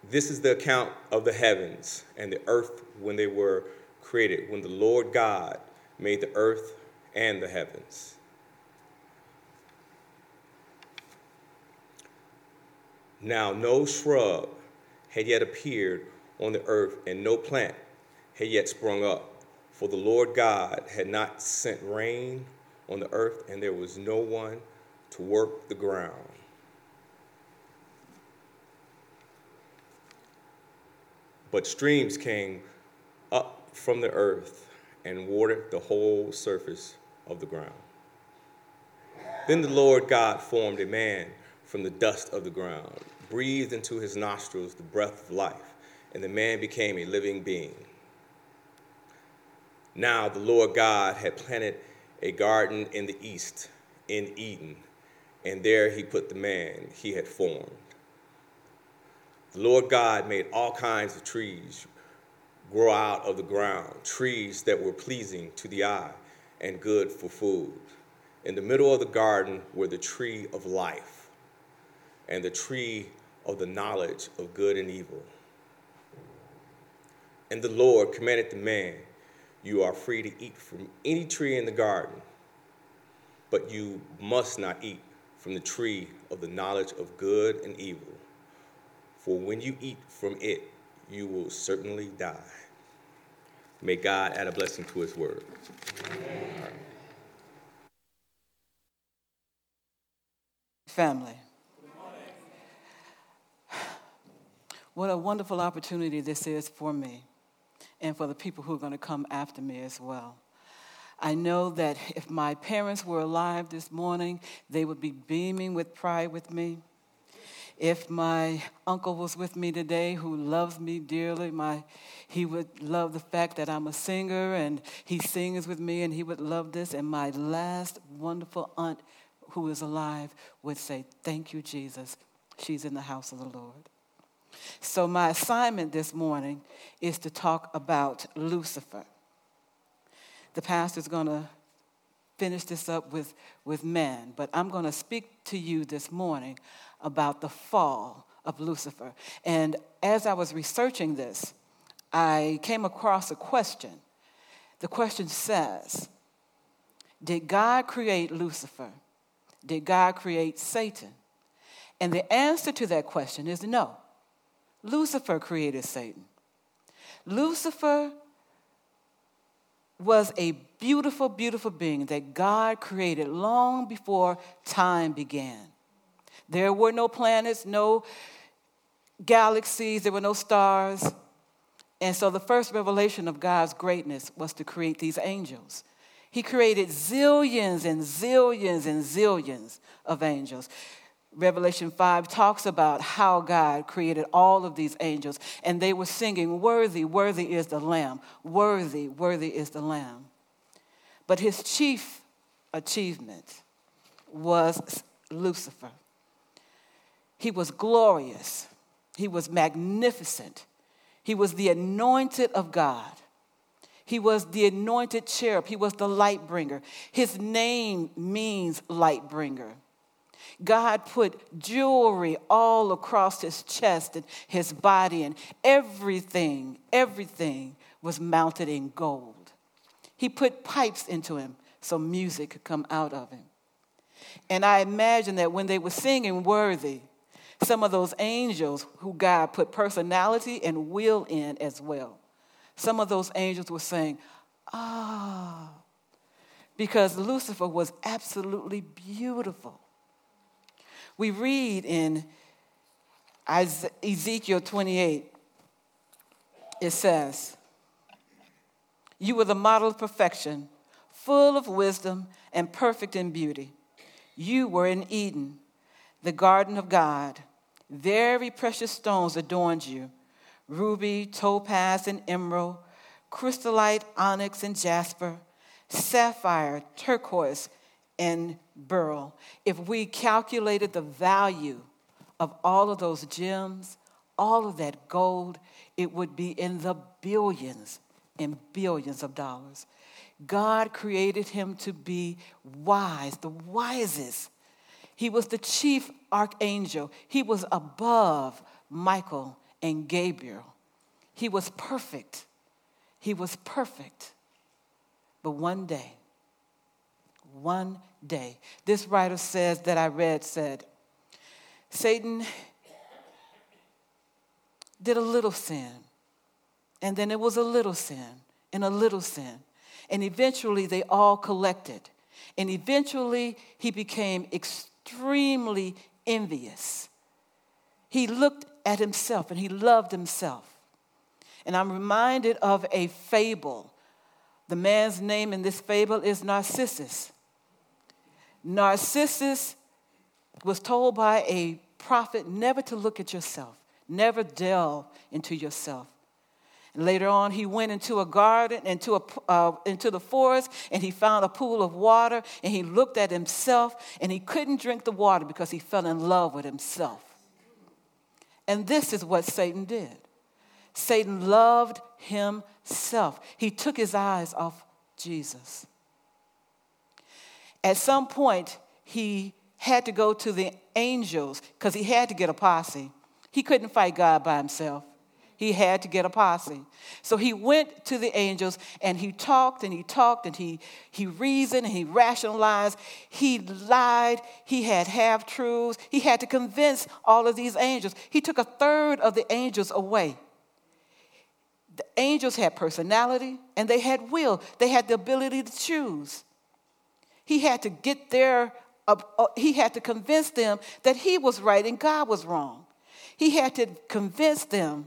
This is the account of the heavens and the earth when they were created, when the Lord God made the earth and the heavens. Now no shrub had yet appeared on the earth, and no plant had yet sprung up, for the Lord God had not sent rain on the earth, and there was no one to work the ground. But streams came up from the earth and watered the whole surface of the ground. Then the Lord God formed a man from the dust of the ground, breathed into his nostrils the breath of life, and the man became a living being. Now the Lord God had planted a garden in the east, in Eden, and there he put the man he had formed. The Lord God made all kinds of trees grow out of the ground, trees that were pleasing to the eye and good for food. In the middle of the garden were the tree of life and the tree of the knowledge of good and evil. And the Lord commanded the man, "You are free to eat from any tree in the garden, but you must not eat from the tree of the knowledge of good and evil. For when you eat from it, you will certainly die." May God add a blessing to his word. Amen. Family. What a wonderful opportunity this is for me and for the people who are going to come after me as well. I know that if my parents were alive this morning, they would be beaming with pride with me. If my uncle was with me today, who loves me dearly, he would love the fact that I'm a singer and he sings with me, and he would love this. And my last wonderful aunt who is alive would say, "Thank you, Jesus. She's in the house of the Lord." So my assignment this morning is to talk about Lucifer. The pastor's going to finish this up with man, but I'm going to speak to you this morning about the fall of Lucifer. And as I was researching this, I came across a question. The question says, did God create Lucifer? Did God create Satan? And the answer to that question is no. Lucifer created Satan. Lucifer was a beautiful, beautiful being that God created long before time began. There were no planets, no galaxies, there were no stars. And so the first revelation of God's greatness was to create these angels. He created zillions and zillions and zillions of angels. Revelation 5 talks about how God created all of these angels, and they were singing, "Worthy, worthy is the Lamb. Worthy, worthy is the Lamb." But his chief achievement was Lucifer. He was glorious. He was magnificent. He was the anointed of God. He was the anointed cherub. He was the light bringer. His name means light bringer. God put jewelry all across his chest and his body, and everything was mounted in gold. He put pipes into him so music could come out of him. And I imagine that when they were singing "Worthy," some of those angels who God put personality and will in as well, some of those angels were saying, because Lucifer was absolutely beautiful. We read in Ezekiel 28, it says, "You were the model of perfection, full of wisdom and perfect in beauty. You were in Eden, the garden of God. Very precious stones adorned you, ruby, topaz, and emerald, crystallite, onyx, and jasper, sapphire, turquoise, and beryl." If we calculated the value of all of those gems, all of that gold, it would be in the billions and billions of dollars. God created him to be wise, the wisest. He was the chief archangel. He was above Michael and Gabriel. He was perfect. He was perfect. But one day, this writer says that I read said, Satan did a little sin, and then it was a little sin, and a little sin. And eventually they all collected. And eventually he became extremely envious. He looked at himself and he loved himself. And I'm reminded of a fable. The man's name in this fable is Narcissus. Narcissus was told by a prophet never to look at yourself, never delve into yourself. And later on, he went into a garden, into the forest, and he found a pool of water, and he looked at himself, and he couldn't drink the water because he fell in love with himself. And this is what Satan did. Satan loved himself. He took his eyes off Jesus. At some point, he had to go to the angels because he had to get a posse. He couldn't fight God by himself. He had to get a posse. So he went to the angels and he talked and he talked and he reasoned and he rationalized. He lied. He had half-truths. He had to convince all of these angels. He took a third of the angels away. The angels had personality and they had will. They had the ability to choose. He had to he had to convince them that he was right and God was wrong. He had to convince them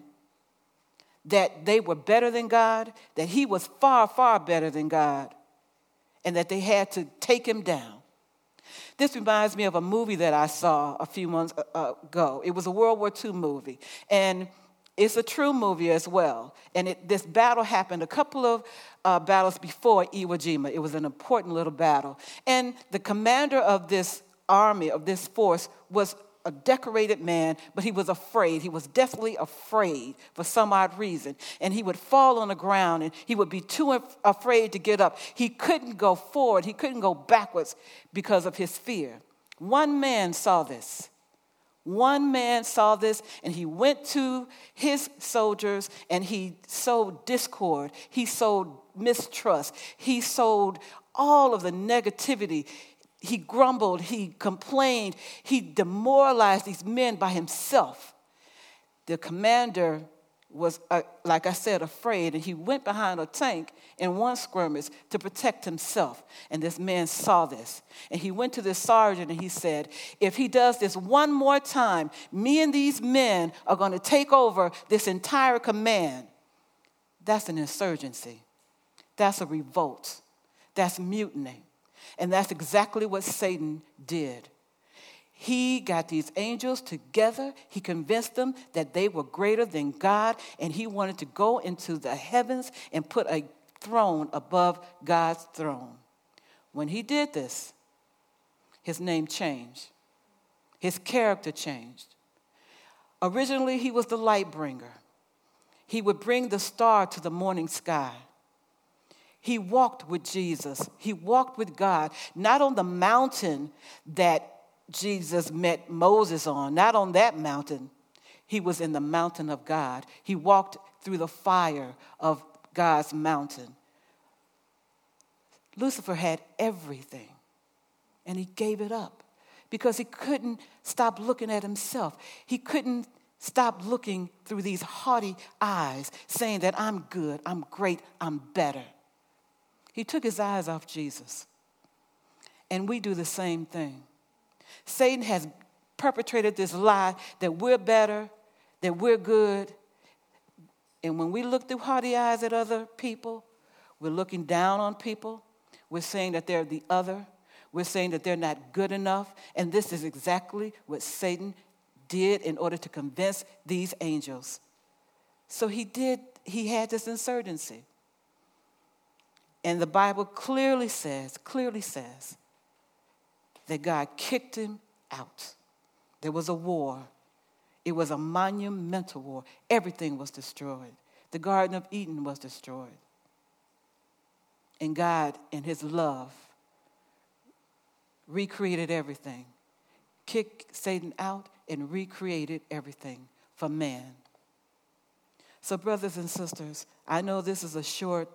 that they were better than God, that he was far, far better than God, and that they had to take him down. This reminds me of a movie that I saw a few months ago. It was a World War II movie, and it's a true movie as well. And this battle happened a couple of battles before Iwo Jima. It was an important little battle. And the commander of this army, of this force, was a decorated man, but he was afraid. He was definitely afraid for some odd reason. And he would fall on the ground and he would be too afraid to get up. He couldn't go forward. He couldn't go backwards because of his fear. One man saw this. One man saw this and he went to his soldiers and he sowed discord. He sowed mistrust. He sowed all of the negativity. He grumbled, he complained, he demoralized these men by himself. The commander was, like I said, afraid, and he went behind a tank in one skirmish to protect himself. And this man saw this. And he went to the sergeant and he said, if he does this one more time, me and these men are going to take over this entire command. That's an insurgency. That's a revolt. That's mutiny. And that's exactly what Satan did. He got these angels together. He convinced them that they were greater than God, and he wanted to go into the heavens and put a throne above God's throne. When he did this, his name changed. His character changed. Originally, he was the light bringer. He would bring the star to the morning sky. He walked with Jesus. He walked with God, not on the mountain that Jesus met Moses on, not on that mountain. He was in the mountain of God. He walked through the fire of God's mountain. Lucifer had everything, and he gave it up because he couldn't stop looking at himself. He couldn't stop looking through these haughty eyes, saying that I'm good, I'm great, I'm better. He took his eyes off Jesus. And we do the same thing. Satan has perpetrated this lie that we're better, that we're good. And when we look through haughty eyes at other people, we're looking down on people. We're saying that they're the other. We're saying that they're not good enough. And this is exactly what Satan did in order to convince these angels. So he had this insurgency. And the Bible clearly says that God kicked him out. There was a war. It was a monumental war. Everything was destroyed. The Garden of Eden was destroyed. And God, in his love, recreated everything. Kicked Satan out and recreated everything for man. So, brothers and sisters, I know this is a short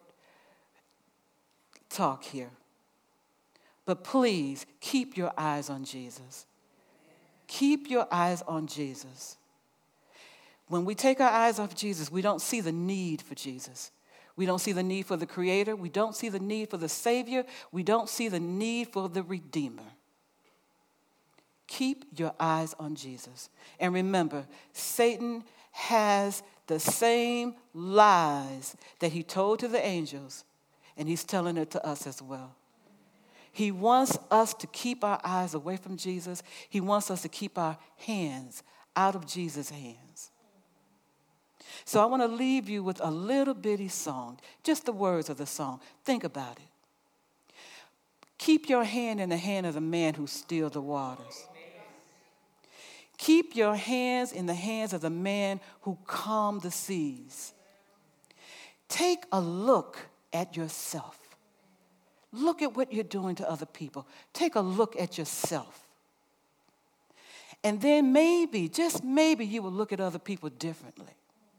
talk here, but please keep your eyes on Jesus. Keep your eyes on Jesus. When we take our eyes off Jesus, we don't see the need for Jesus. We don't see the need for the Creator. We don't see the need for the Savior. We don't see the need for the Redeemer. Keep your eyes on Jesus. And remember, Satan has the same lies that he told to the angels, and he's telling it to us as well. He wants us to keep our eyes away from Jesus. He wants us to keep our hands out of Jesus' hands. So I want to leave you with a little bitty song, just the words of the song. Think about it. Keep your hand in the hand of the man who stilled the waters. Keep your hands in the hands of the man who calmed the seas. Take a look at yourself. Look at what you're doing to other people. Take a look at yourself. And then maybe, just maybe, you will look at other people differently.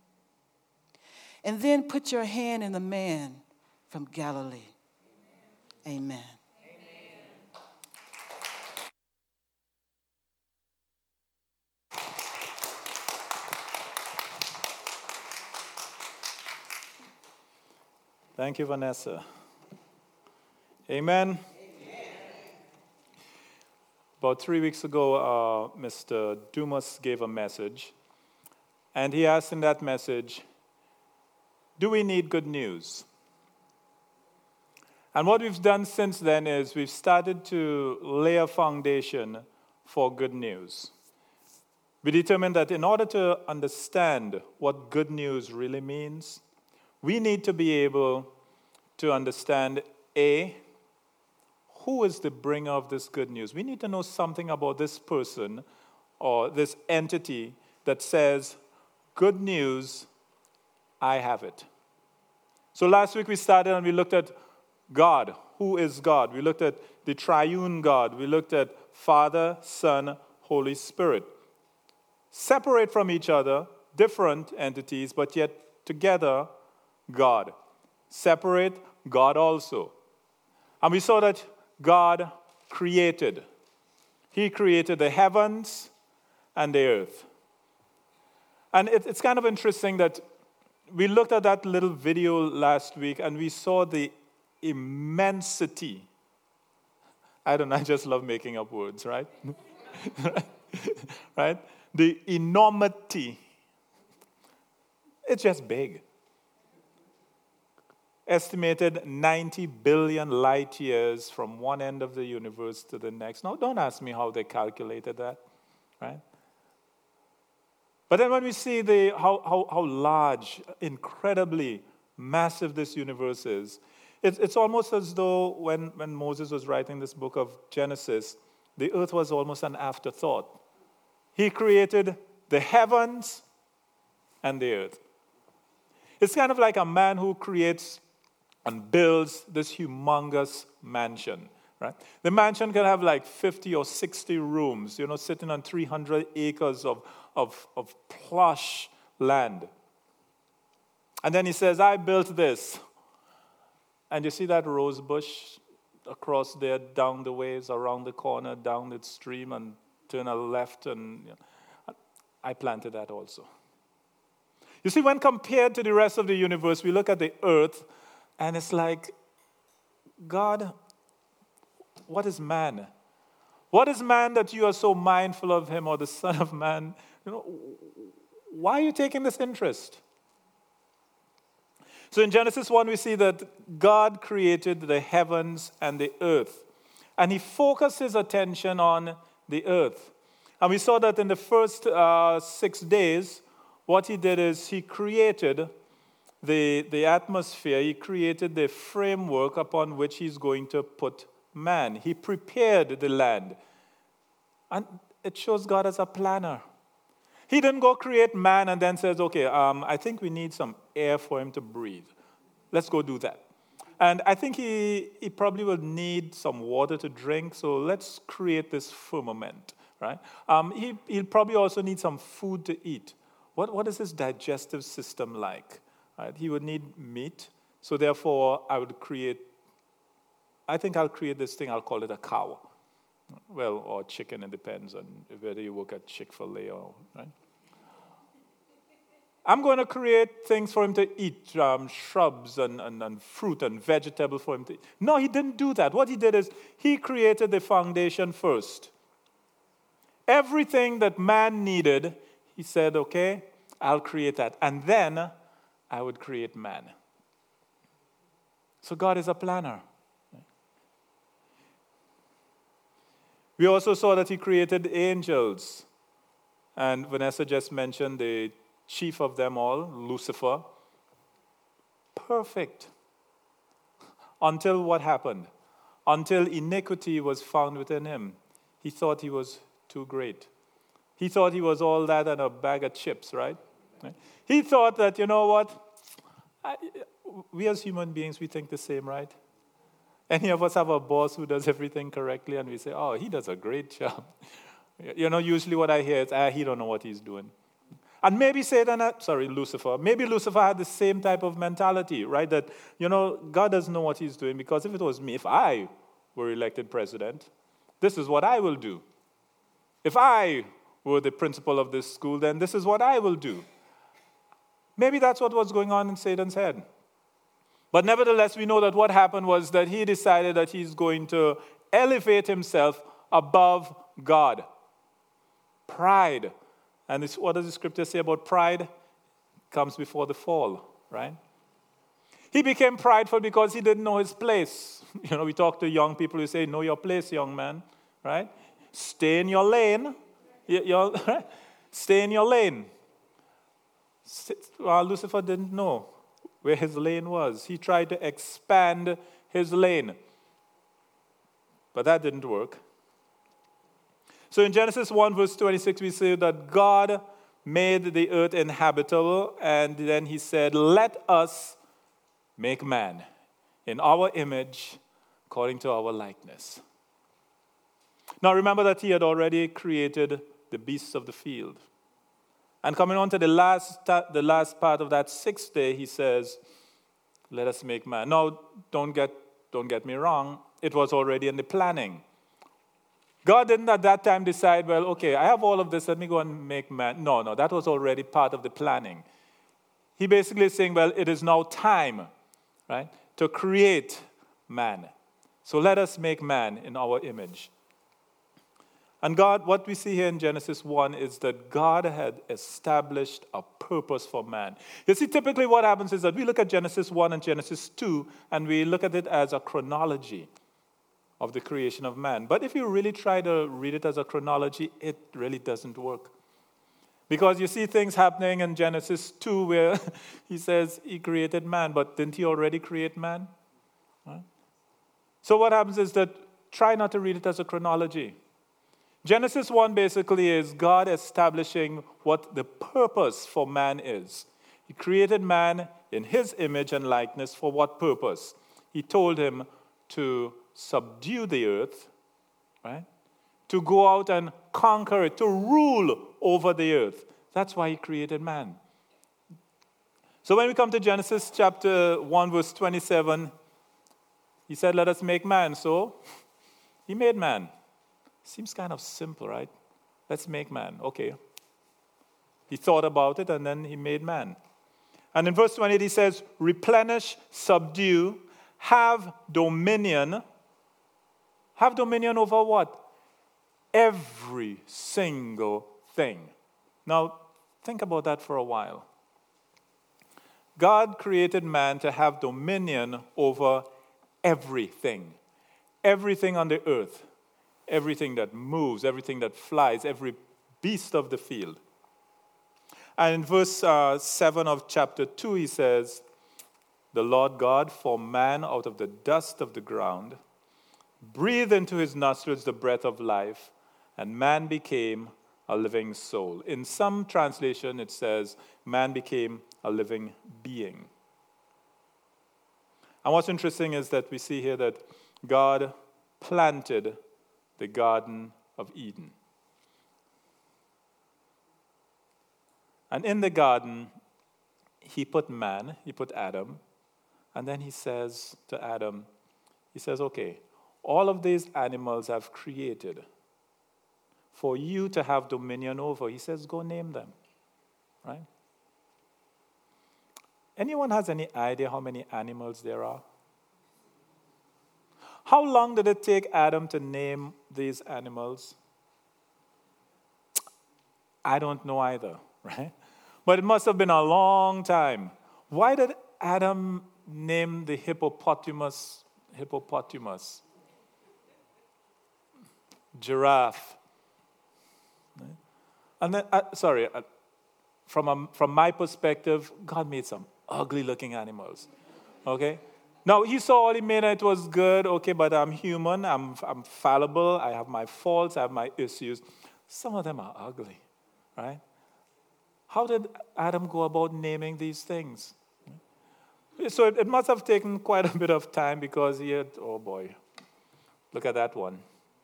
And then put your hand in the man from Galilee. Amen. Thank you, Vanessa. Amen. About 3 weeks ago, Mr. Dumas gave a message, and he asked in that message, do we need good news? And what we've done since then is we've started to lay a foundation for good news. We determined that in order to understand what good news really means, we need to be able to understand, A, who is the bringer of this good news? We need to know something about this person or this entity that says, good news, I have it. So last week we started and we looked at God. Who is God? We looked at the triune God. We looked at Father, Son, Holy Spirit. Separate from each other, different entities, but yet together, God. Separate, God also. And we saw that God created. He created the heavens and the earth. And it's kind of interesting that we looked at that little video last week and we saw the immensity. I don't know, I just love making up words, right? Right? The enormity. It's just big. Estimated 90 billion light years from one end of the universe to the next. Now, don't ask me how they calculated that, right? But then when we see how large, incredibly massive this universe is, it's almost as though when Moses was writing this book of Genesis, the earth was almost an afterthought. He created the heavens and the earth. It's kind of like a man who creates and builds this humongous mansion, right? The mansion can have like 50 or 60 rooms, sitting on 300 acres of plush land. And then he says, I built this. And you see that rose bush across there, down the ways, around the corner, down the stream, and turn a left, and I planted that also. You see, when compared to the rest of the universe, we look at the earth, and it's like, God, what is man? What is man that you are so mindful of him, or the Son of Man? Why are you taking this interest? So in Genesis 1, we see that God created the heavens and the earth. And he focused his attention on the earth. And we saw that in the first 6 days, what he did is he created the atmosphere. He created the framework upon which he's going to put man. He prepared the land. And it shows God as a planner. He didn't go create man and then says, okay, I think we need some air for him to breathe. Let's go do that. And I think he probably will need some water to drink, so let's create this firmament, right? He'll probably also need some food to eat. what is his digestive system like? Right? He would need meat. So therefore, I'll create this thing, I'll call it a cow. Well, or chicken, it depends on whether you work at Chick-fil-A or, right? I'm going to create things for him to eat, shrubs and fruit and vegetable for him to eat. No, he didn't do that. What he did is he created the foundation first. Everything that man needed, he said, okay, I'll create that. And then I would create man. So God is a planner. We also saw that he created angels. And Vanessa just mentioned the chief of them all, Lucifer. Perfect. Until what happened? Until iniquity was found within him. He thought he was too great. He thought he was all that and a bag of chips, right? He thought that, you know what? We as human beings, we think the same, right? Any of us have a boss who does everything correctly, and we say, oh, he does a great job. Usually what I hear is, he don't know what he's doing. And maybe Lucifer. Maybe Lucifer had the same type of mentality, right? That, God doesn't know what he's doing, because if it was me, if I were elected president, this is what I will do. If I were the principal of this school, then this is what I will do. Maybe that's what was going on in Satan's head. But nevertheless, we know that what happened was that he decided that he's going to elevate himself above God. Pride. And what does the scripture say about pride? Comes before the fall, right? He became prideful because he didn't know his place. We talk to young people who say, know your place, young man, right? Stay in your lane. Stay in your lane. Lucifer didn't know where his lane was. He tried to expand his lane. But that didn't work. So in Genesis 1, verse 26, we see that God made the earth inhabitable, and then he said, let us make man in our image, according to our likeness. Now remember that he had already created the beasts of the field. And coming on to the last part of that sixth day, he says, let us make man. Now, don't get me wrong, it was already in the planning. God didn't at that time decide, well, okay, I have all of this, let me go and make man. No, that was already part of the planning. He basically is saying, well, it is now time, right, to create man. So let us make man in our image. And God, what we see here in Genesis 1 is that God had established a purpose for man. You see, typically what happens is that we look at Genesis 1 and Genesis 2, and we look at it as a chronology of the creation of man. But if you really try to read it as a chronology, it really doesn't work. Because you see things happening in Genesis 2 where he says he created man, but didn't he already create man? Right? So what happens is that try not to read it as a chronology. Genesis 1 basically is God establishing what the purpose for man is. He created man in his image and likeness for what purpose? He told him to subdue the earth, right? To go out and conquer it, to rule over the earth. That's why he created man. So when we come to Genesis chapter 1, verse 27, he said, let us make man. So he made man. Seems kind of simple, right? Let's make man. Okay. He thought about it and then he made man. And in verse 28 he says, replenish, subdue, have dominion. Have dominion over what? Every single thing. Now, think about that for a while. God created man to have dominion over everything. Everything on the earth. Everything that moves, everything that flies, every beast of the field. And in verse 7 of chapter 2, he says, the Lord God formed man out of the dust of the ground, breathed into his nostrils the breath of life, and man became a living soul. In some translation, it says, man became a living being. And what's interesting is that we see here that God planted the Garden of Eden. And in the garden, he put man, he put Adam, and then he says to Adam, he says, okay, all of these animals I've created for you to have dominion over. He says, go name them, right? Anyone has any idea how many animals there are? How long did it take Adam to name these animals? I don't know either, right? But it must have been a long time. Why did Adam name the hippopotamus? Giraffe. And then, from my perspective, God made some ugly-looking animals. Okay? Now, he saw all he made and it was good, okay, but I'm human, I'm fallible, I have my faults, I have my issues. Some of them are ugly, right? How did Adam go about naming these things? So it must have taken quite a bit of time because he had, oh boy, look at that one.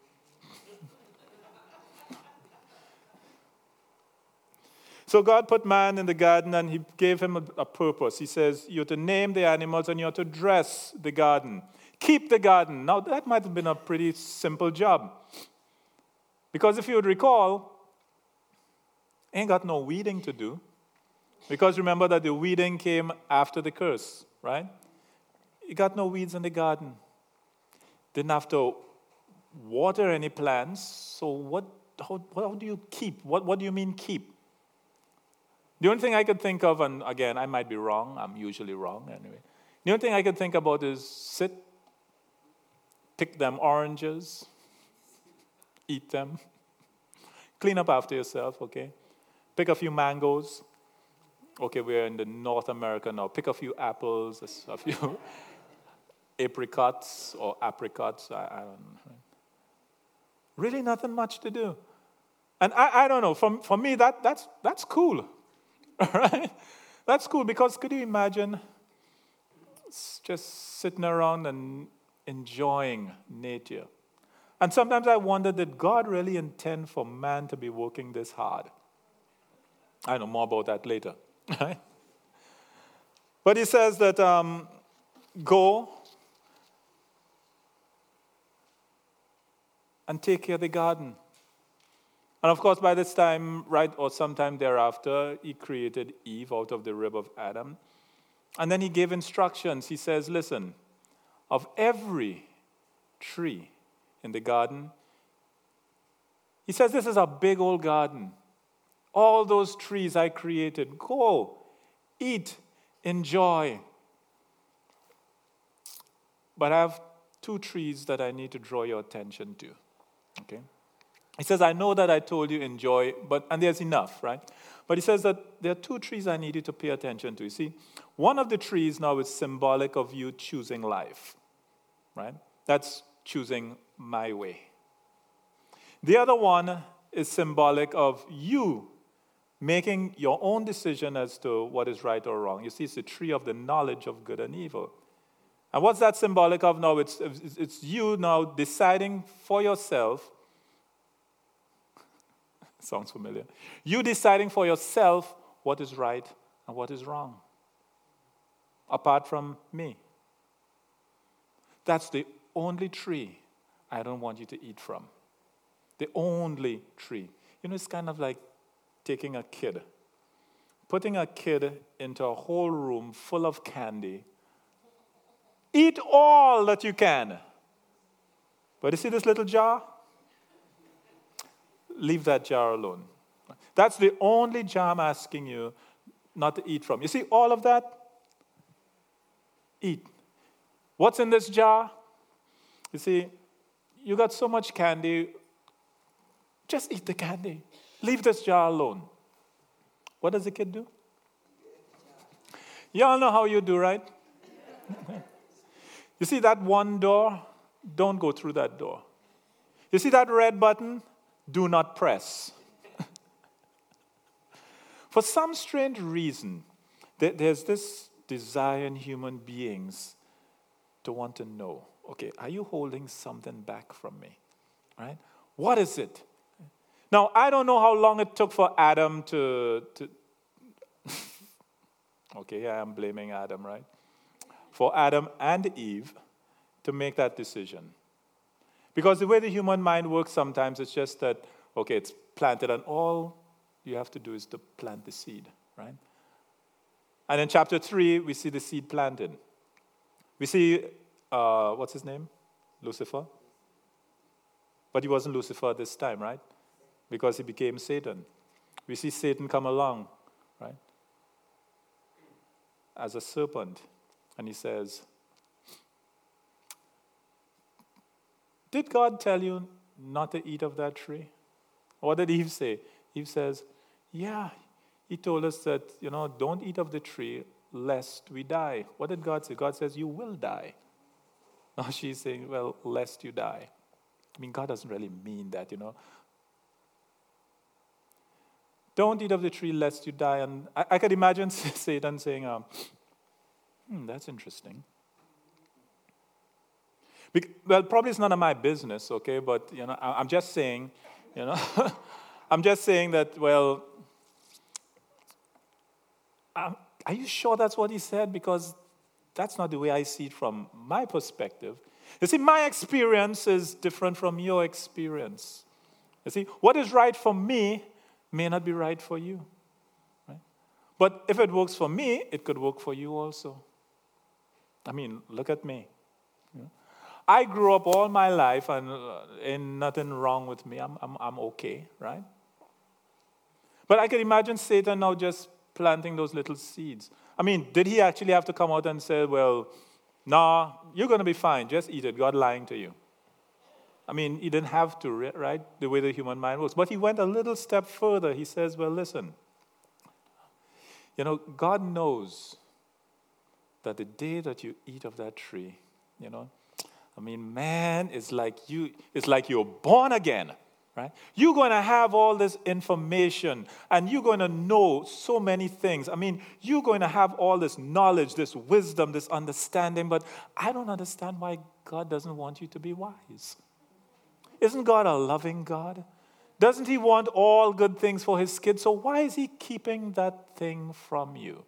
So God put man in the garden and he gave him a purpose. He says, you're to name the animals and you're to dress the garden. Keep the garden. Now, that might have been a pretty simple job. Because if you would recall, ain't got no weeding to do. Because remember that the weeding came after the curse, right? You got no weeds in the garden. Didn't have to water any plants. So how do you keep? What do you mean keep? The only thing I could think of, and again, I might be wrong. I'm usually wrong anyway. The only thing I could think about is sit, pick them oranges, eat them, clean up after yourself, okay? Pick a few mangoes. Okay, we're in the North America now. Pick a few apples, a few apricots or apricots. I don't know. Really nothing much to do. And I don't know, for me, that's cool. All right? That's cool because could you imagine just sitting around and enjoying nature? And sometimes I wonder, did God really intend for man to be working this hard? I know more about that later. Right? But he says that go and take care of the garden. And of course, by this time, right, or sometime thereafter, he created Eve out of the rib of Adam. And then he gave instructions. He says, listen, of every tree in the garden, he says, this is a big old garden. All those trees I created, go, eat, enjoy. But I have two trees that I need to draw your attention to. Okay? He says, I know that I told you enjoy, and there's enough, right? But he says that there are two trees I need you to pay attention to. You see, one of the trees now is symbolic of you choosing life, right? That's choosing my way. The other one is symbolic of you making your own decision as to what is right or wrong. You see, it's the tree of the knowledge of good and evil. And what's that symbolic of now? It's you now deciding for yourself. Sounds familiar. You deciding for yourself what is right and what is wrong, apart from me. That's the only tree I don't want you to eat from. The only tree. You know, it's kind of like taking a kid, putting a kid into a whole room full of candy. Eat all that you can. But you see this little jar? Leave that jar alone. That's the only jar I'm asking you not to eat from. You see all of that? Eat. What's in this jar? You see, you got so much candy, just eat the candy. Leave this jar alone. What does the kid do? You all know how you do, right? You see that one door? Don't go through that door. You see that red button? Do not press. For some strange reason, there's this desire in human beings to want to know, okay, are you holding something back from me? Right? What is it? Now, I don't know how long it took for Adam to Okay, here I am blaming Adam, right? For Adam and Eve to make that decision. Because the way the human mind works sometimes, it's just that, okay, it's planted, and all you have to do is to plant the seed, right? And in chapter 3, we see the seed planted. We see, what's his name? Lucifer. But he wasn't Lucifer this time, right? Because he became Satan. We see Satan come along, right? As a serpent. And he says, did God tell you not to eat of that tree? What did Eve say? Eve says, yeah, he told us that, don't eat of the tree lest we die. What did God say? God says, you will die. Now she's saying, well, lest you die. I mean, God doesn't really mean that, Don't eat of the tree lest you die. And I could imagine Satan saying, that's interesting. Well, probably it's none of my business, okay? But, I'm just saying, I'm just saying that, well, are you sure that's what he said? Because that's not the way I see it from my perspective. You see, my experience is different from your experience. You see, what is right for me may not be right for you. Right? But if it works for me, it could work for you also. I mean, look at me. I grew up all my life, and ain't nothing wrong with me. I'm okay, right? But I can imagine Satan now just planting those little seeds. I mean, did he actually have to come out and say, well, no, you're going to be fine. Just eat it. God lying to you. I mean, he didn't have to, right? The way the human mind works. But he went a little step further. He says, well, listen. God knows that the day that you eat of that tree, man, it's like you're born again, right? You're going to have all this information, and you're going to know so many things. I mean, you're going to have all this knowledge, this wisdom, this understanding, but I don't understand why God doesn't want you to be wise. Isn't God a loving God? Doesn't he want all good things for his kids? So why is he keeping that thing from you?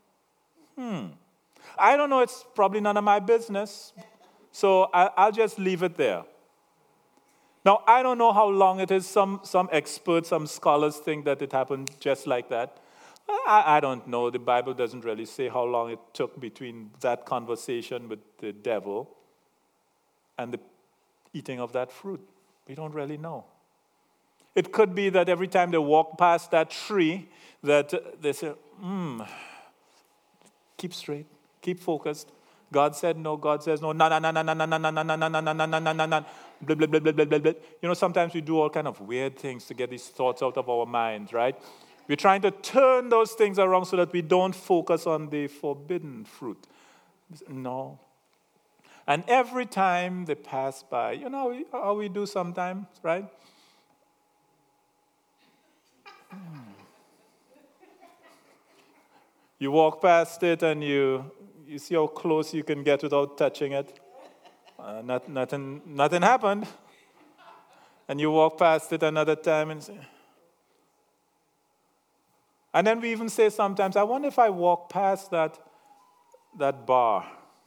I don't know. It's probably none of my business. So I'll just leave it there. Now, I don't know how long it is. Some experts, some scholars think that it happened just like that. I don't know. The Bible doesn't really say how long it took between that conversation with the devil and the eating of that fruit. We don't really know. It could be that every time they walk past that tree, that they say, keep straight, keep focused. God said no, God says no, no, no, no, no, no, no, no, no, no, no, no, no, no, no, no, no, no, blah, blah, blah, blah, blah, blah, blah. Sometimes we do all kind of weird things to get these thoughts out of our minds, right? We're trying to turn those things around so that we don't focus on the forbidden fruit. No. And every time they pass by, how we do sometimes, right? You walk past it and you see how close you can get without touching it. Nothing happened. And you walk past it another time and say, and then we even say sometimes, I wonder if I walk past that bar,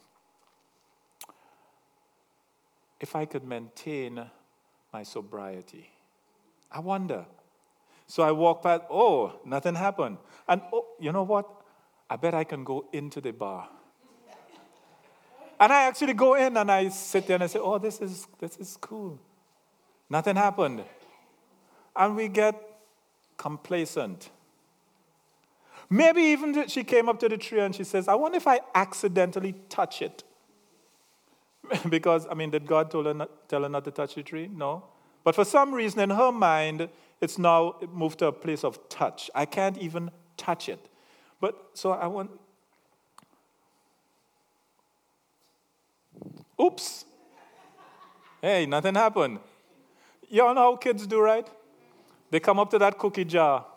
if I could maintain my sobriety. I wonder. So I walk past, nothing happened. And you know what? I bet I can go into the bar. And I actually go in and I sit there and I say, this is cool. Nothing happened. And we get complacent. Maybe even she came up to the tree and she says, I wonder if I accidentally touch it. Because, did God tell her not to touch the tree? No. But for some reason in her mind, it's now moved to a place of touch. I can't even touch it. But, so I want... Oops. Hey, nothing happened. You all know how kids do, right? They come up to that cookie jar.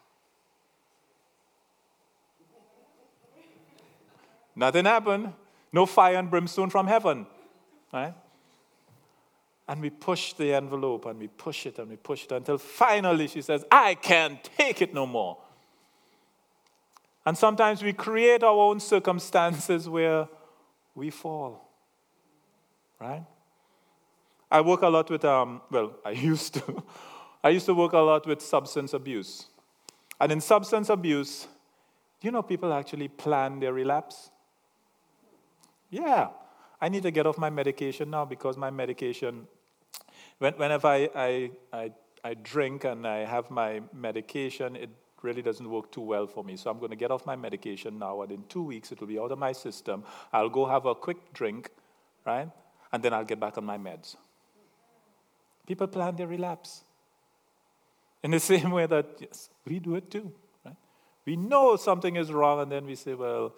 Nothing happened. No fire and brimstone from heaven. Right? And we push the envelope and we push it until finally she says, I can't take it no more. And sometimes we create our own circumstances where we fall. Right? I work a lot with, I used to. I used to work a lot with substance abuse. And in substance abuse, do you know people actually plan their relapse? Yeah. I need to get off my medication now because my medication, whenever I drink and I have my medication, it really doesn't work too well for me. So I'm going to get off my medication now, and in 2 weeks it will be out of my system. I'll go have a quick drink, right? And then I'll get back on my meds. People plan their relapse. In the same way that, yes, we do it too, right? We know something is wrong, and then we say, well,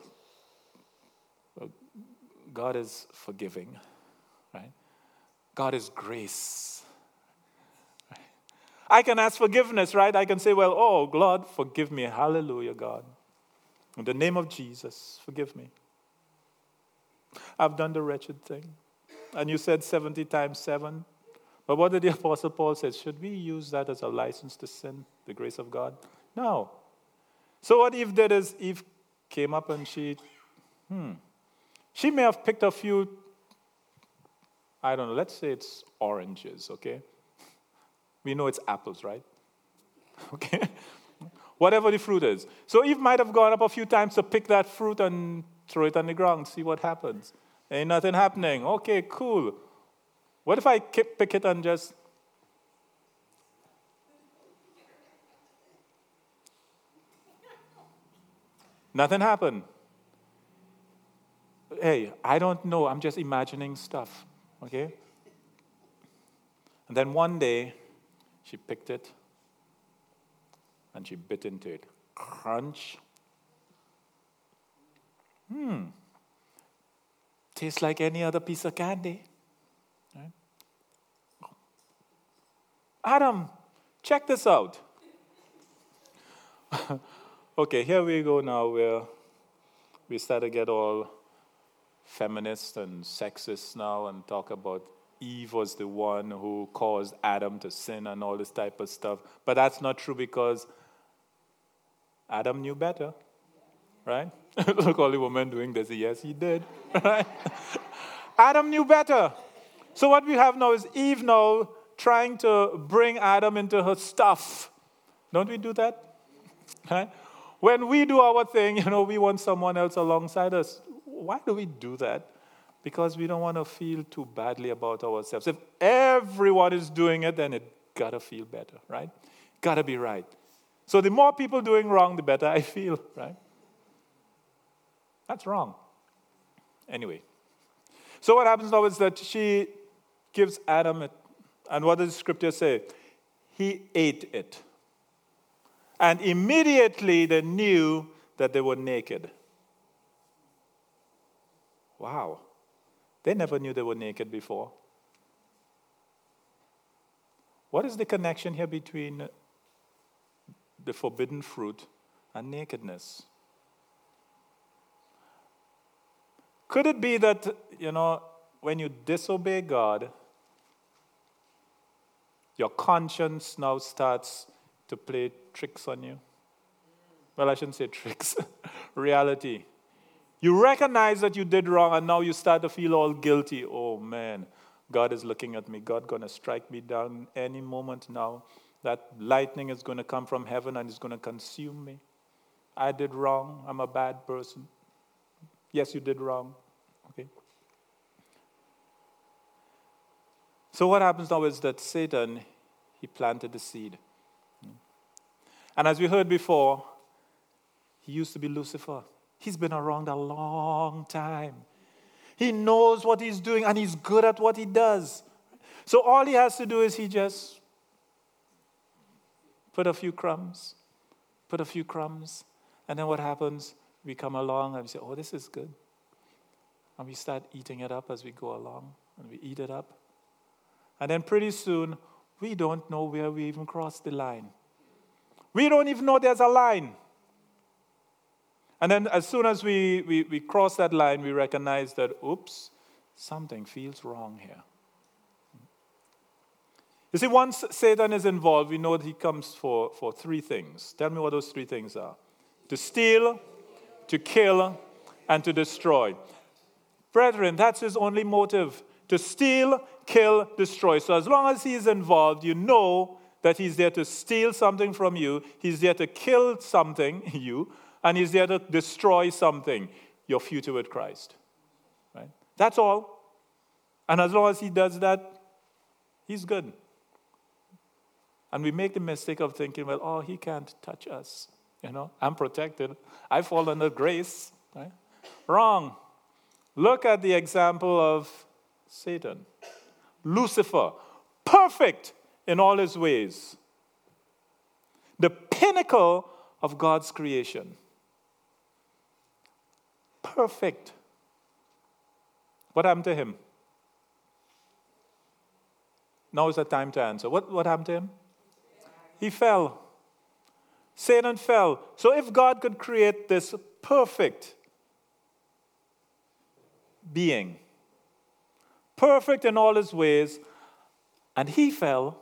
God is forgiving, right? God is grace. Right? I can ask forgiveness, right? I can say, well, oh, God, forgive me. Hallelujah, God. In the name of Jesus, forgive me. I've done the wretched thing. And you said 70 times 7. But what did the Apostle Paul say? Should we use that as a license to sin, the grace of God? No. So what Eve did is Eve came up and she may have picked a few, I don't know, let's say it's oranges, okay? We know it's apples, right? Okay? Whatever the fruit is. So Eve might have gone up a few times to pick that fruit and throw it on the ground, see what happens. Ain't nothing happening. Okay, cool. What if I pick it and just... Nothing happened. Hey, I don't know. I'm just imagining stuff, okay? And then one day, she picked it and she bit into it. Crunch. Tastes like any other piece of candy. Right? Adam, check this out. Okay, here we go now where we start to get all feminist and sexist now and talk about Eve was the one who caused Adam to sin and all this type of stuff. But that's not true because Adam knew better, right? Look, all the women doing this. Yes, he did. Right? Adam knew better. So what we have now is Eve now trying to bring Adam into her stuff. Don't we do that? Right? When we do our thing, we want someone else alongside us. Why do we do that? Because we don't want to feel too badly about ourselves. If everyone is doing it, then it got to feel better, right? Got to be right. So the more people doing wrong, the better I feel, right? That's wrong. Anyway. So what happens now is that she gives Adam it. And what does the scripture say? He ate it. And immediately they knew that they were naked. Wow. They never knew they were naked before. What is the connection here between the forbidden fruit and nakedness? Could it be that, when you disobey God, your conscience now starts to play tricks on you? Well, I shouldn't say tricks. Reality. You recognize that you did wrong, and now you start to feel all guilty. Oh, man, God is looking at me. God going to strike me down any moment now. That lightning is going to come from heaven, and it's going to consume me. I did wrong. I'm a bad person. Yes, you did wrong. Okay. So what happens now is that Satan, he planted the seed. And as we heard before, he used to be Lucifer. He's been around a long time. He knows what he's doing, and he's good at what he does. So all he has to do is he just put a few crumbs, and then what happens? We come along and we say, oh, this is good. And we start eating it up as we go along, and we eat it up. And then pretty soon, we don't know where we even crossed the line. We don't even know there's a line. And then as soon as we cross that line, we recognize that, oops, something feels wrong here. You see, once Satan is involved, we know that he comes for three things. Tell me what those three things are. To steal, to kill, and to destroy. Brethren, that's his only motive, to steal, kill, destroy. So as long as he's involved, you know that he's there to steal something from you, he's there to kill something, you, and he's there to destroy something, your future with Christ. Right? That's all. And as long as he does that, he's good. And we make the mistake of thinking, well, oh, he can't touch us. I'm protected. I fall under grace. Right? Wrong. Look at the example of Satan. Lucifer, perfect in all his ways. The pinnacle of God's creation. Perfect. What happened to him? Now is the time to answer. What happened to him? He fell. Satan fell. So if God could create this perfect being, perfect in all his ways, and he fell,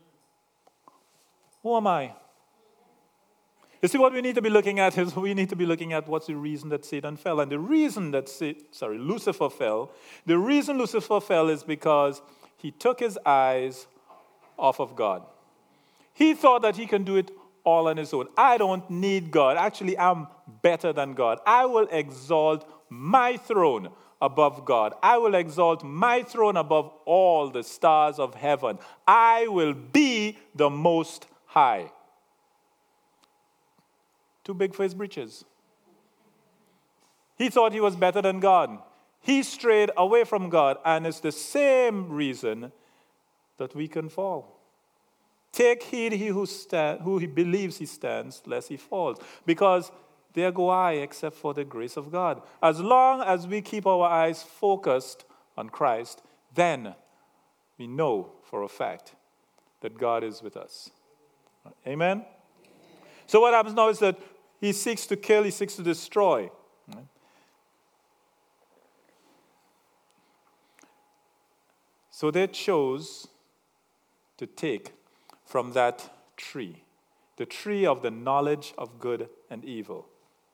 who am I? You see, what we need to be looking at is we need to be looking at what's the reason that Satan fell. And the reason that Lucifer fell, the reason Lucifer fell is because he took his eyes off of God. He thought that he can do it all on his own. I don't need God. Actually, I'm better than God. I will exalt my throne above God. I will exalt my throne above all the stars of heaven. I will be the Most High. Too big for his britches. He thought he was better than God. He strayed away from God, and it's the same reason that we can fall. Take heed, he who he believes he stands, lest he falls. Because there go I, except for the grace of God. As long as we keep our eyes focused on Christ, then we know for a fact that God is with us. Amen? So what happens now is that he seeks to kill, he seeks to destroy. So they chose to take from that tree, the tree of the knowledge of good and evil.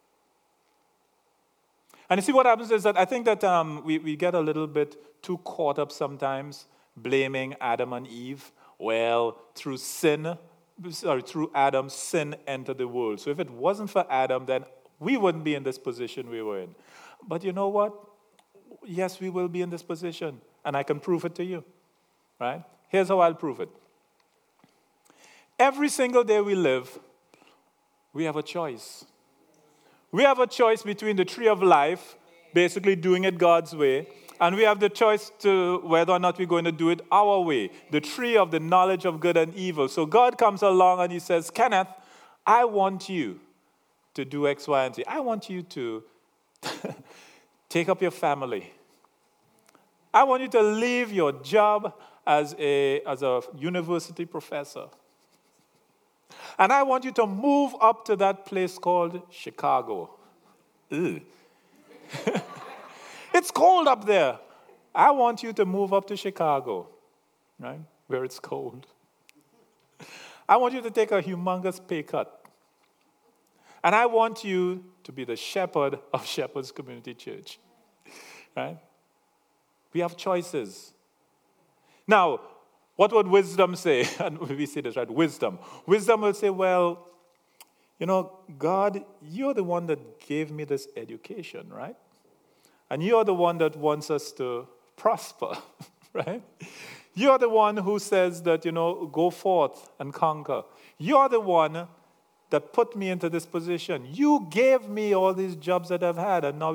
And you see what happens is that I think that we get a little bit too caught up sometimes blaming Adam and Eve. Well, through Adam, sin entered the world. So if it wasn't for Adam, then we wouldn't be in this position we were in. But you know what? Yes, we will be in this position. And I can prove it to you. Right? Here's how I'll prove it. Every single day we live, we have a choice. We have a choice between the tree of life, basically doing it God's way, and we have the choice to whether or not we're going to do it our way, the tree of the knowledge of good and evil. So God comes along and he says, Kenneth, I want you to do X, Y, and Z. I want you to take up your family. I want you to leave your job as a university professor. And I want you to move up to that place called Chicago. It's cold up there. I want you to move up to Chicago, right, where it's cold. I want you to take a humongous pay cut. And I want you to be the shepherd of Shepherd's Community Church, right? We have choices. Now, what would wisdom say? And we say this, right? Wisdom. Wisdom will say, well, God, you're the one that gave me this education, right? And you're the one that wants us to prosper, right? You're the one who says that, go forth and conquer. You're the one that put me into this position. You gave me all these jobs that I've had, and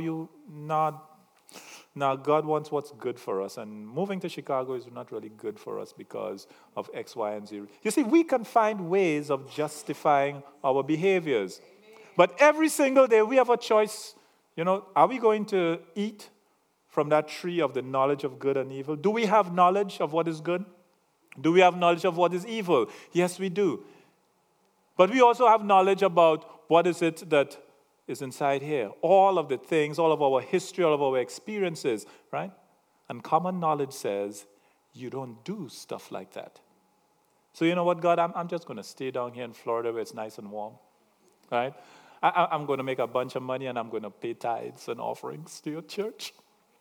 now God wants what's good for us, and moving to Chicago is not really good for us because of X, Y, and Z. You see, we can find ways of justifying our behaviors. But every single day we have a choice. Are we going to eat from that tree of the knowledge of good and evil? Do we have knowledge of what is good? Do we have knowledge of what is evil? Yes, we do. But we also have knowledge about what is it that is inside here. All of the things, all of our history, all of our experiences, right? And common knowledge says, you don't do stuff like that. So you know what, God, I'm just going to stay down here in Florida where it's nice and warm, right? I'm going to make a bunch of money and I'm going to pay tithes and offerings to your church.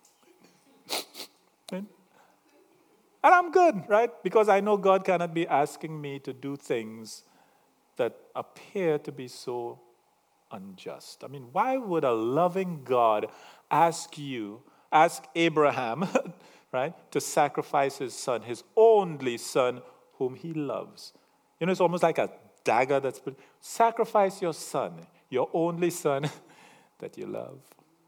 And I'm good, right? Because I know God cannot be asking me to do things that appear to be so unjust. I mean, why would a loving God ask Abraham, right, to sacrifice his son, his only son, whom he loves? You know, it's almost like a dagger that's been, sacrifice your son, your only son that you love.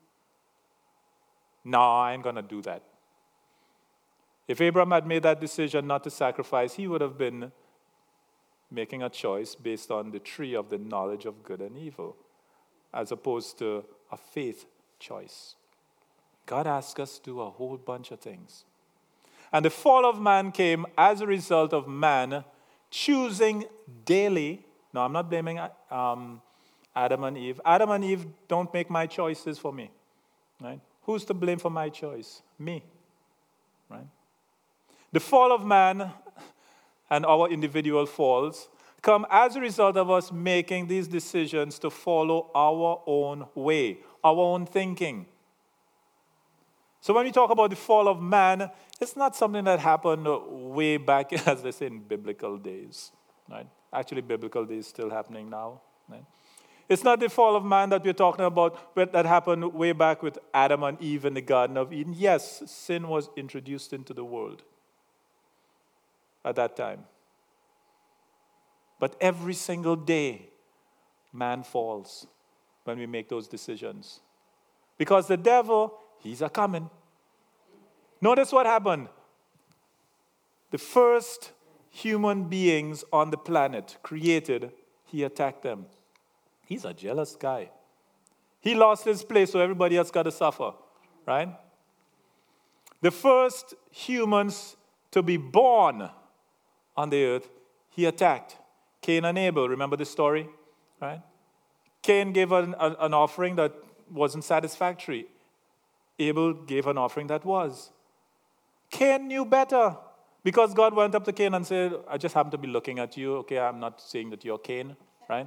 No, I ain't going to do that. If Abraham had made that decision not to sacrifice, he would have been making a choice based on the tree of the knowledge of good and evil, as opposed to a faith choice. God asks us to do a whole bunch of things. And the fall of man came as a result of man choosing daily. No, I'm not blaming Adam and Eve. Adam and Eve don't make my choices for me. Right? Who's to blame for my choice? Me. Right? The fall of man and our individual falls come as a result of us making these decisions to follow our own way, our own thinking. So when we talk about the fall of man, it's not something that happened way back, as they say, in biblical days. Right? Actually, biblical days still happening now. Right? It's not the fall of man that we're talking about that happened way back with Adam and Eve in the Garden of Eden. Yes, sin was introduced into the world at that time. But every single day, man falls when we make those decisions. Because the devil, he's a coming. Notice what happened. The first human beings on the planet created, he attacked them. He's a jealous guy. He lost his place, so everybody else got to suffer, right? The first humans to be born on the earth, he attacked. Cain and Abel, remember the story? Right? Cain gave an offering that wasn't satisfactory. Abel gave an offering that was. Cain knew better because God went up to Cain and said, I just happen to be looking at you. Okay, I'm not saying that you're Cain, right?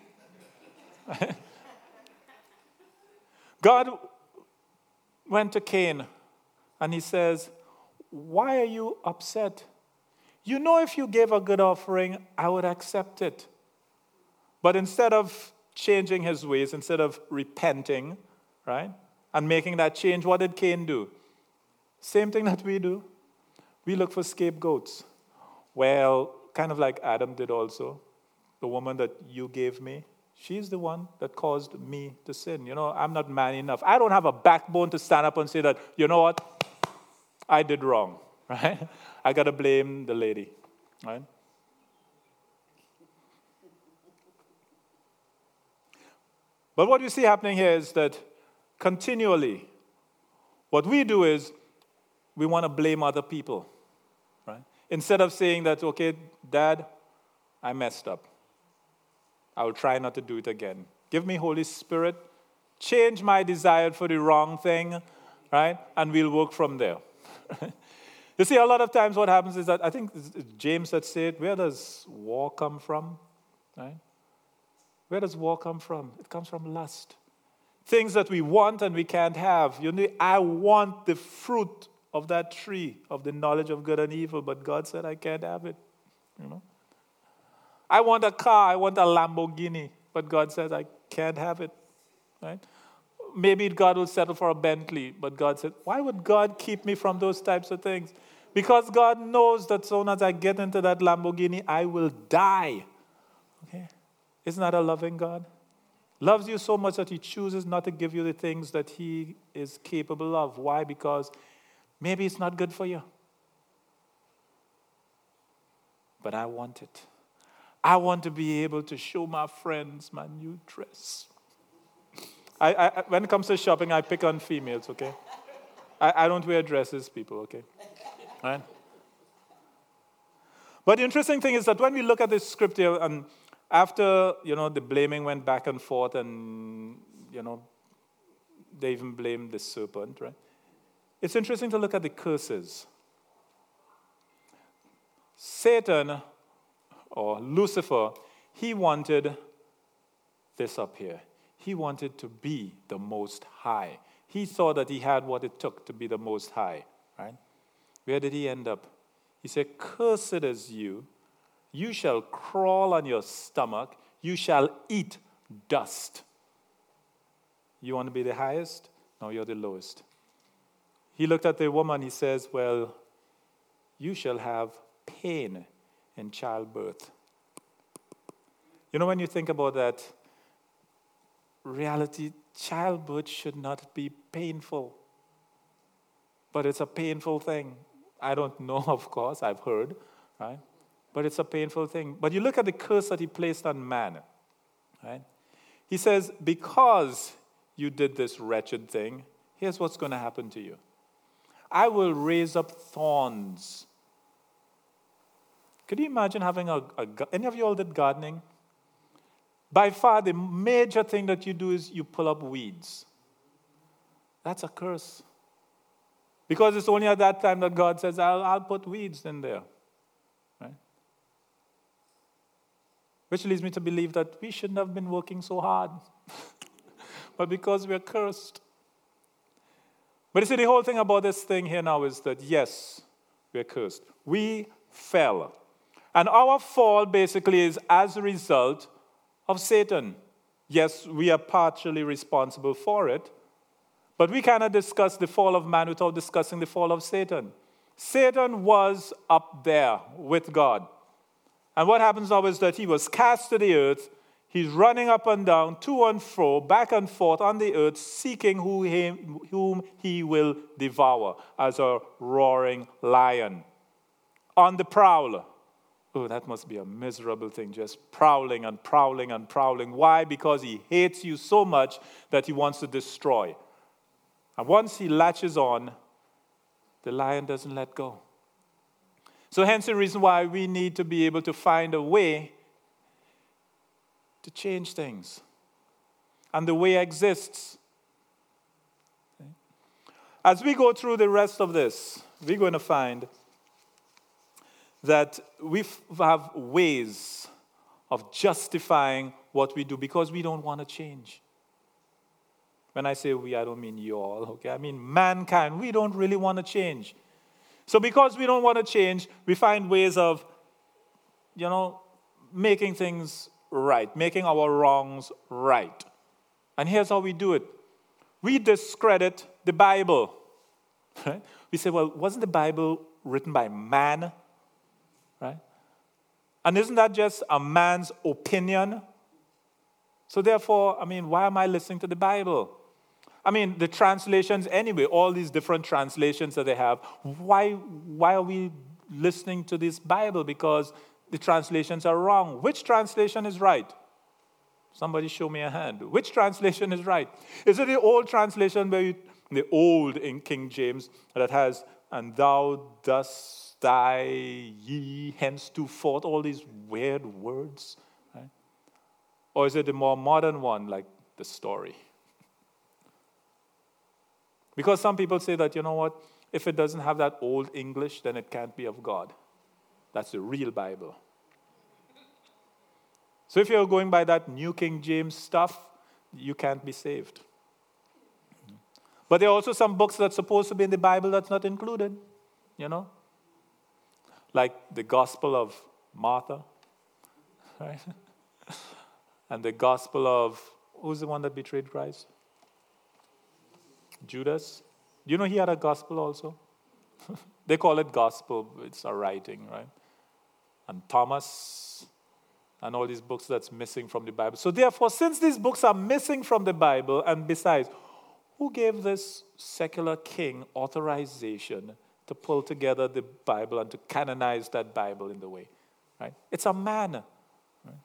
God went to Cain and he says, why are you upset? You know, if you gave a good offering, I would accept it. But instead of changing his ways, instead of repenting, right, and making that change, what did Cain do? Same thing that we do. We look for scapegoats. Well, kind of like Adam did also. The woman that you gave me, she's the one that caused me to sin. You know, I'm not man enough. I don't have a backbone to stand up and say that, you know what, I did wrong, right? I got to blame the lady, right? But what you see happening here is that continually, what we do is we want to blame other people, right? Instead of saying that, okay, Dad, I messed up. I will try not to do it again. Give me Holy Spirit. Change my desire for the wrong thing, right? And we'll work from there. You see, a lot of times what happens is that, I think it's James that said, where does war come from? Right? Where does war come from? It comes from lust. Things that we want and we can't have. You know, I want the fruit of that tree of the knowledge of good and evil, but God said I can't have it. You know? I want a car, I want a Lamborghini, but God says I can't have it. Right? Maybe God will settle for a Bentley, but God said, why would God keep me from those types of things? Because God knows that as soon as I get into that Lamborghini, I will die. Okay? Isn't that a loving God? Loves you so much that he chooses not to give you the things that he is capable of. Why? Because maybe it's not good for you. But I want it. I want to be able to show my friends my new dress. I when it comes to shopping, I pick on females, okay? I don't wear dresses, people, okay? Right? But the interesting thing is that when we look at this scripture, and after, the blaming went back and forth, and, they even blamed the serpent, right? It's interesting to look at the curses. Satan, or Lucifer, he wanted this up here. He wanted to be the Most High. He thought that he had what it took to be the Most High, right? Where did he end up? He said, "Cursed is you. You shall crawl on your stomach. You shall eat dust." You want to be the highest? No, you're the lowest. He looked at the woman. He says, "Well, you shall have pain in childbirth." You know, when you think about that, reality, childbirth should not be painful. But it's a painful thing. I don't know, of course, I've heard, right? But it's a painful thing. But you look at the curse that he placed on man, right? He says, because you did this wretched thing, here's what's going to happen to you. I will raise up thorns. Could you imagine having any of you all did gardening? By far, the major thing that you do is you pull up weeds. That's a curse. Because it's only at that time that God says, I'll put weeds in there. Right? Which leads me to believe that we shouldn't have been working so hard. But because we're cursed. But you see, the whole thing about this thing here now is that, yes, we're cursed. We fell. And our fall basically is as a result of Satan. Yes, we are partially responsible for it, but we cannot discuss the fall of man without discussing the fall of Satan. Satan was up there with God. And what happens now is that he was cast to the earth. He's running up and down, to and fro, back and forth on the earth, seeking whom he will devour as a roaring lion. On the prowl. Oh, that must be a miserable thing, just prowling and prowling and prowling. Why? Because he hates you so much that he wants to destroy. And once he latches on, the lion doesn't let go. So hence the reason why we need to be able to find a way to change things. And the way exists. As we go through the rest of this, we're going to find that we have ways of justifying what we do because we don't want to change. When I say we, I don't mean you all, okay? I mean mankind. We don't really want to change. So because we don't want to change, we find ways of, making things right, making our wrongs right. And here's how we do it. We discredit the Bible. Right? We say, well, wasn't the Bible written by man? Right? And isn't that just a man's opinion? So therefore, why am I listening to the Bible? The translations anyway, all these different translations that they have, why are we listening to this Bible? Because the translations are wrong. Which translation is right? Somebody show me a hand. Which translation is right? Is it the old translation the old in King James that has, and thou dost die ye henceforth, all these weird words, right? Or is it the more modern one, like the story? Because some people say that, if it doesn't have that old English, then it can't be of God. That's the real Bible. So if you're going by that New King James stuff, you can't be saved. But there are also some books that's supposed to be in the Bible that's not included, Like the Gospel of Martha, right? And the Gospel of, who's the one that betrayed Christ? Judas. Do you know he had a gospel also? They call it gospel, it's a writing, right? And Thomas, and all these books that's missing from the Bible. So therefore, since these books are missing from the Bible, and besides, who gave this secular king authorization to pull together the Bible and to canonize that Bible in the way? Right? It's a man. Right?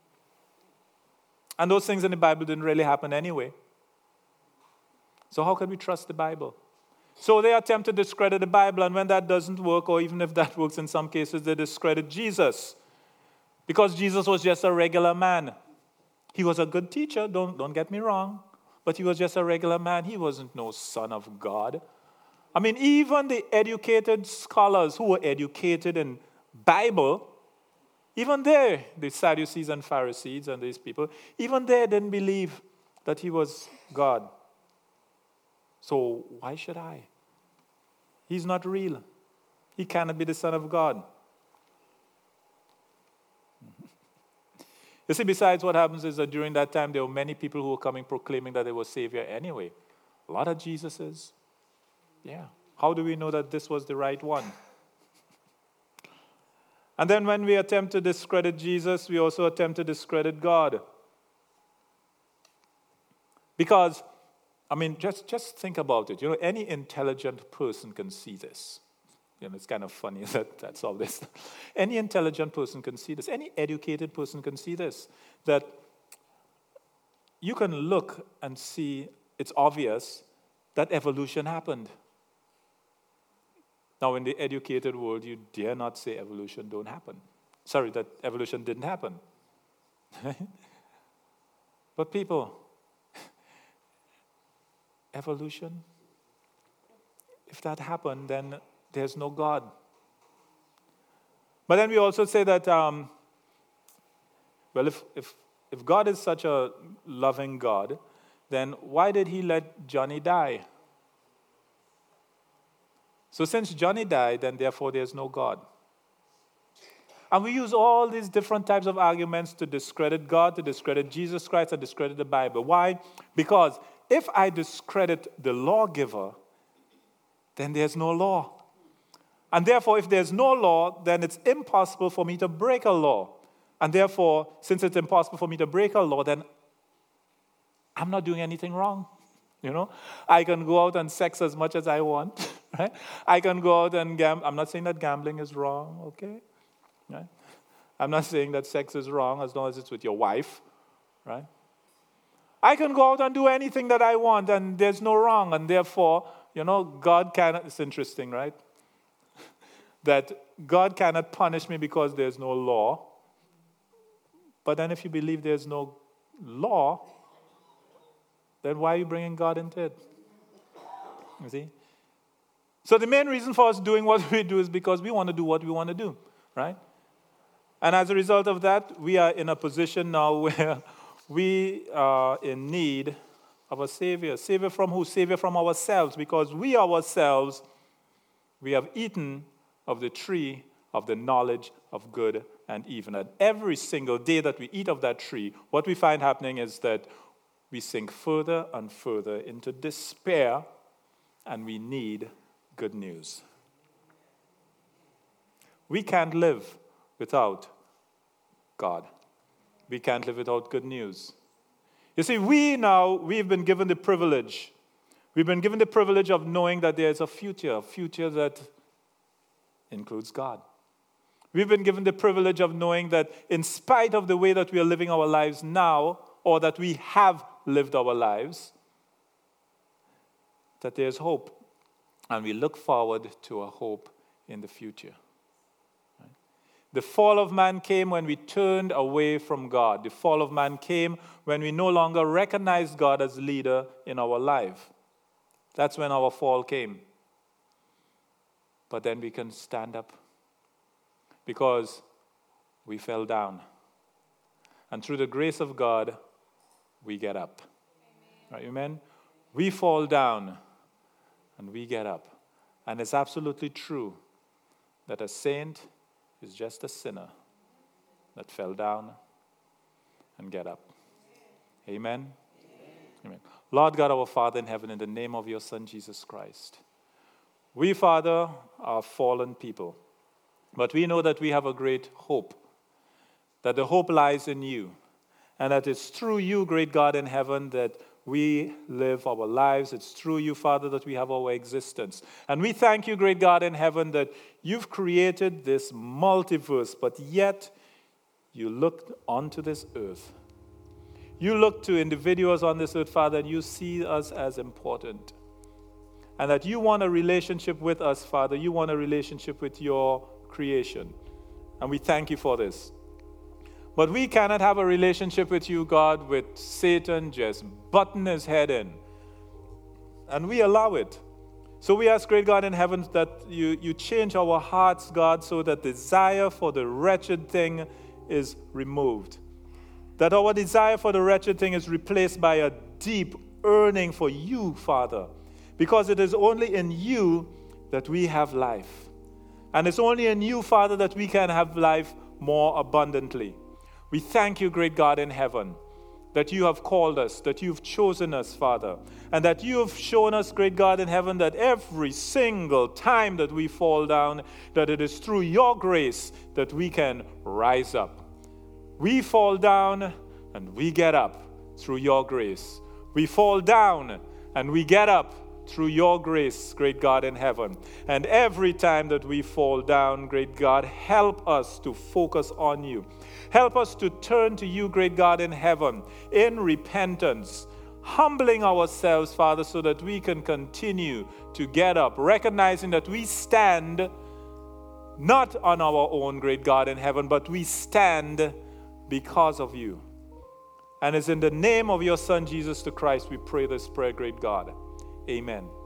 And those things in the Bible didn't really happen anyway. So how can we trust the Bible? So they attempt to discredit the Bible, and when that doesn't work, or even if that works in some cases, they discredit Jesus. Because Jesus was just a regular man. He was a good teacher, don't get me wrong, but he was just a regular man. He wasn't no son of God. Even the educated scholars who were educated in Bible, even they, the Sadducees and Pharisees and these people, even they didn't believe that he was God. So why should I? He's not real. He cannot be the Son of God. You see, besides, what happens is that during that time, there were many people who were coming proclaiming that they were Savior anyway. A lot of Jesuses. Yeah. How do we know that this was the right one? And then when we attempt to discredit Jesus, we also attempt to discredit God. Because, just think about it. Any intelligent person can see this. It's kind of funny that that's all this. Any intelligent person can see this. Any educated person can see this. That you can look and see, it's obvious, that evolution happened. Now, in the educated world, you dare not say evolution don't happen. Sorry, that evolution didn't happen. But people, evolution, if that happened, then there's no God. But then we also say that, if God is such a loving God, then why did he let Johnny die? So since Johnny died, then therefore there's no God. And we use all these different types of arguments to discredit God, to discredit Jesus Christ, to discredit the Bible. Why? Because if I discredit the lawgiver, then there's no law. And therefore, if there's no law, then it's impossible for me to break a law. And therefore, since it's impossible for me to break a law, then I'm not doing anything wrong. I can go out and sex as much as I want. Right? I can go out and gamble. I'm not saying that gambling is wrong, okay? Right? I'm not saying that sex is wrong as long as it's with your wife. Right? I can go out and do anything that I want, and there's no wrong. And therefore, God cannot. It's interesting, right? That God cannot punish me because there's no law. But then if you believe there's no law, then why are you bringing God into it? You see? So the main reason for us doing what we do is because we want to do what we want to do, right? And as a result of that, we are in a position now where we are in need of a Savior. Savior from who? Savior from ourselves, because we ourselves, we have eaten of the tree of the knowledge of good and evil. And every single day that we eat of that tree, what we find happening is that we sink further and further into despair, and we need good news. We can't live without God. We can't live without good news. You see, we've been given the privilege. We've been given the privilege of knowing that there's a future that includes God. We've been given the privilege of knowing that in spite of the way that we are living our lives now, or that we have lived our lives, that there's hope. And we look forward to a hope in the future. Right? The fall of man came when we turned away from God. The fall of man came when we no longer recognized God as leader in our life. That's when our fall came. But then we can stand up because we fell down. And through the grace of God, we get up. Right, amen? We fall down and we get up. And it's absolutely true that a saint is just a sinner that fell down and get up. Amen? Amen. Lord God, our Father in heaven, in the name of your Son, Jesus Christ, we, Father, are fallen people. But we know that we have a great hope, that the hope lies in you, and that it's through you, great God in heaven, that we live our lives. It's through you, Father, that we have our existence. And we thank you, great God in heaven, that you've created this multiverse, but yet you looked onto this earth. You look to individuals on this earth, Father, and you see us as important. And that you want a relationship with us, Father. You want a relationship with your creation. And we thank you for this. But we cannot have a relationship with you, God, with Satan just butting his head in. And we allow it. So we ask, great God in heaven, that you change our hearts, God, so that desire for the wretched thing is removed. That our desire for the wretched thing is replaced by a deep yearning for you, Father, because it is only in you that we have life. And it's only in you, Father, that we can have life more abundantly. We thank you, great God in heaven, that you have called us, that you've chosen us, Father, and that you have shown us, great God in heaven, that every single time that we fall down, that it is through your grace that we can rise up. We fall down and we get up through your grace. We fall down and we get up through your grace, great God in heaven. And every time that we fall down, great God, help us to focus on you. Help us to turn to you, great God in heaven, in repentance, humbling ourselves, Father, so that we can continue to get up, recognizing that we stand not on our own, great God in heaven, but we stand because of you. And it's in the name of your Son, Jesus the Christ, we pray this prayer, great God. Amen.